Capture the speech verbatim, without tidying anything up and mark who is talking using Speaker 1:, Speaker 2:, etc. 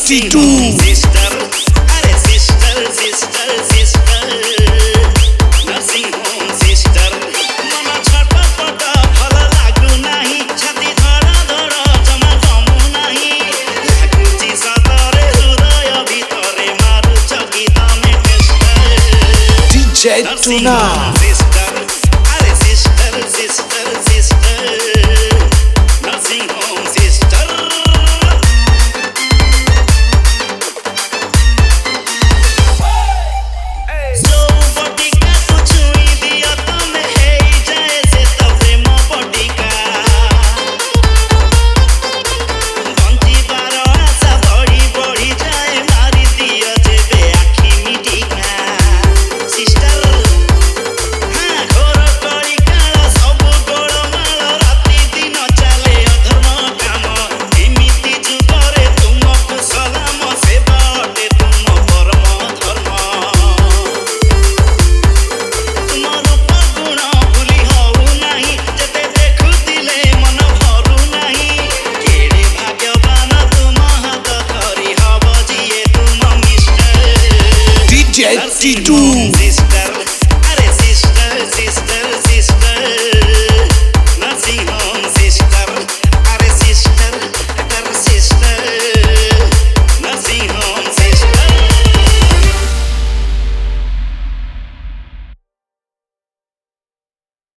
Speaker 1: T two
Speaker 2: sister, अरे sister, sister, sister, nursing home sister, मना छाटा पटा फल लागू नाही, छाती धड़ा धड़ा जमा जमू नाही, लागुची सतरे हृदय भितरे मारुच गीत में tester,
Speaker 1: D J
Speaker 2: nursing
Speaker 1: Tuna
Speaker 2: home sister, अरे sister, sister, sister, nursing home sister.
Speaker 1: T two